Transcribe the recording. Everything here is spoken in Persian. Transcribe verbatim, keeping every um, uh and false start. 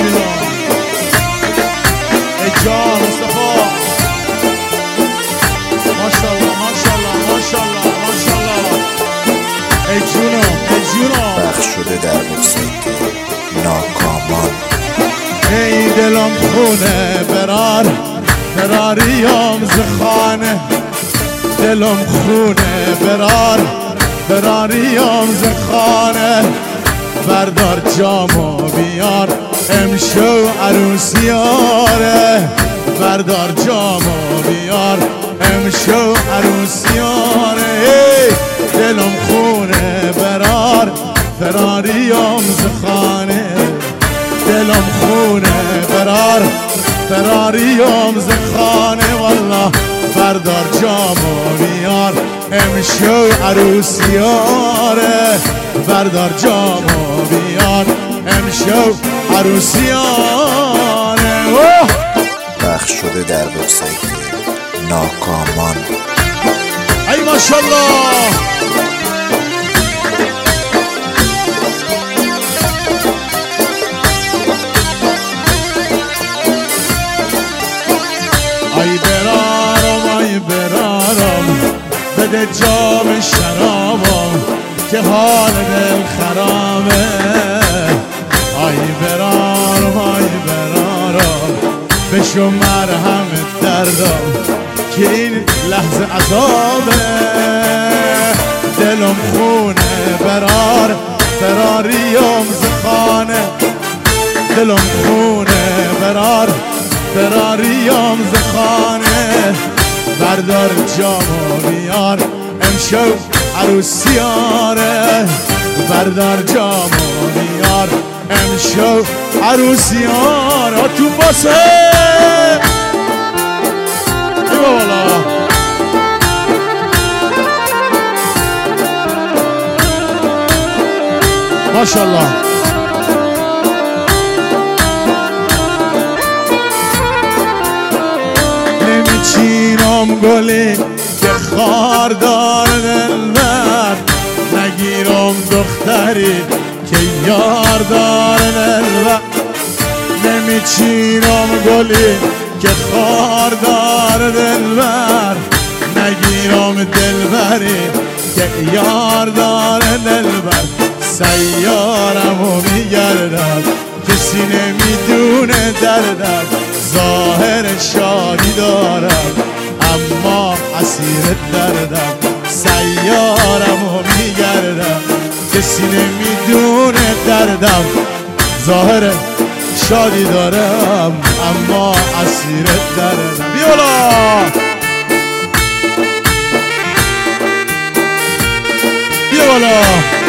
میدم ای جان مصطفی ماشاءالله ماشاءالله ماشاءالله ماشاءالله ای جونو ای جونو پخش شده در وبسایت ناکامان. ای دلم خونه برار براریام زخانه دلم خونه برار براریام زخانه بردار جامو بیار امشو عروسیاره بردار جامو بیار امشو عروسیاره ای دلم خونه برار براریام زخانه دلم خونه برار براریام زخانه والله بردار جامو بیار امشو عروسیاره بردار جامو بیار امشو عروسیاره. پخش شده در وبسایت ناکامان. ای ماشاءالله ای برارم ای برارم بده جام شرابم که حال دل خرابه ای برارم ای برارم بشو مرهم دردم که این لحظه عذابه دلم خونه برار براریم زخانه دلم خونه برار براریم زخانه بردار جامو بیار امشو عروسیاره بردار جامو بیار امشو عروسیاره تو باسه ای بالا ماشاءالله نمیچینم گلی که خار دار دلبر نگیرم دختری که یار دار دلبر نمیچینم گلی که خار دار دلبر نگیرم دلبری که یار دار دلبر سیارمو میگردم کسی نمیدونه دردم ظاهر شادی دارم اما اسیر دردم سیارمو میگردم کسی نمیدونه دردم ظاهر شادی دارم اما اسیر دردم. بیالا بیا بالا